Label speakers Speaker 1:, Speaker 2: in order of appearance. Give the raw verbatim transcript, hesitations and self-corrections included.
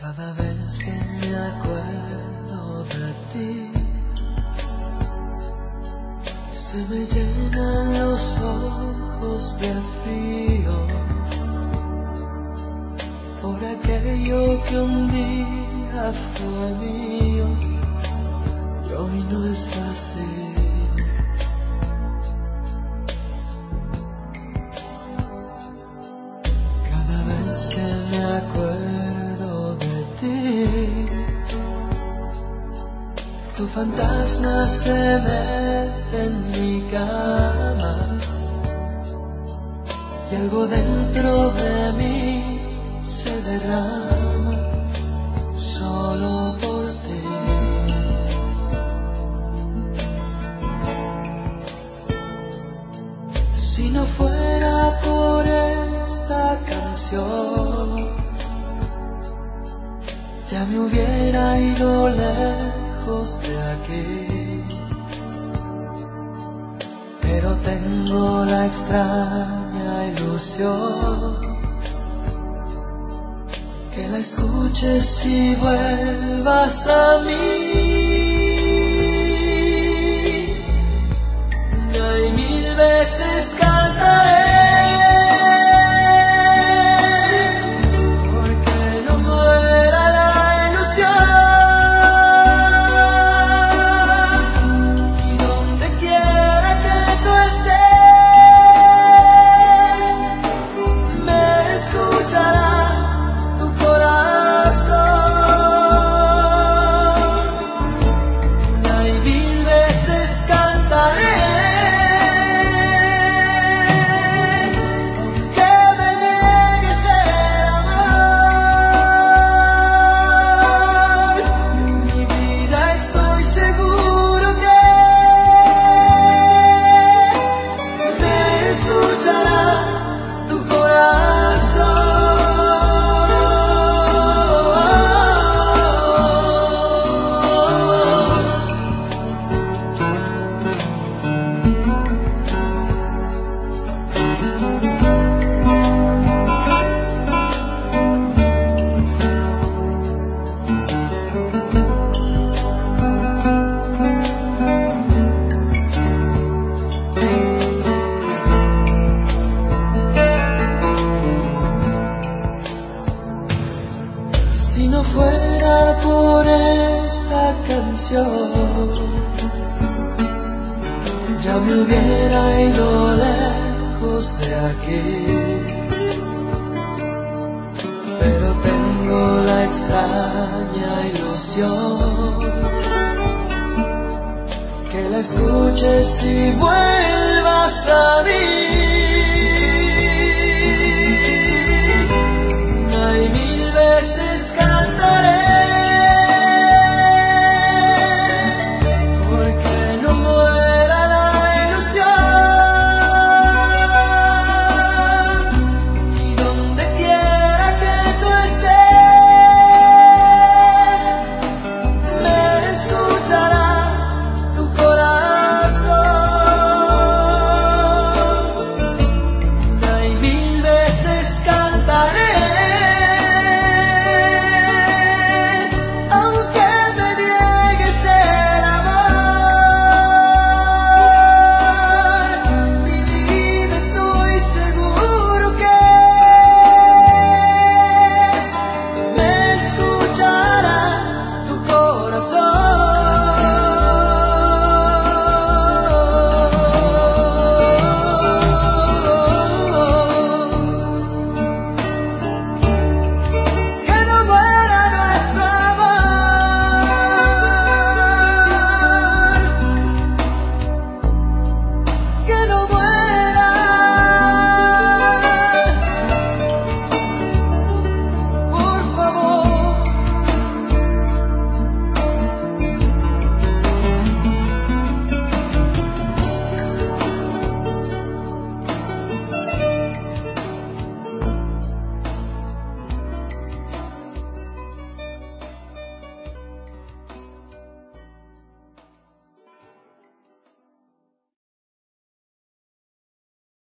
Speaker 1: Cada vez que me acuerdo de ti, se me llenan los ojos de frío por aquello que un día fue mío y hoy no es así. Cada vez que me acuerdo de ti, tu fantasma se mete en mi cama y algo dentro de mí se derrama solo por ti. Si no fuera por esta canción, ya me hubiera ido lejos de aquí, pero tengo la extraña ilusión que la escuches y vuelvas a mí. Y mil veces cantaré, ya me hubiera ido lejos de aquí, pero tengo la extraña ilusión que la escuches y vuelvas a mí.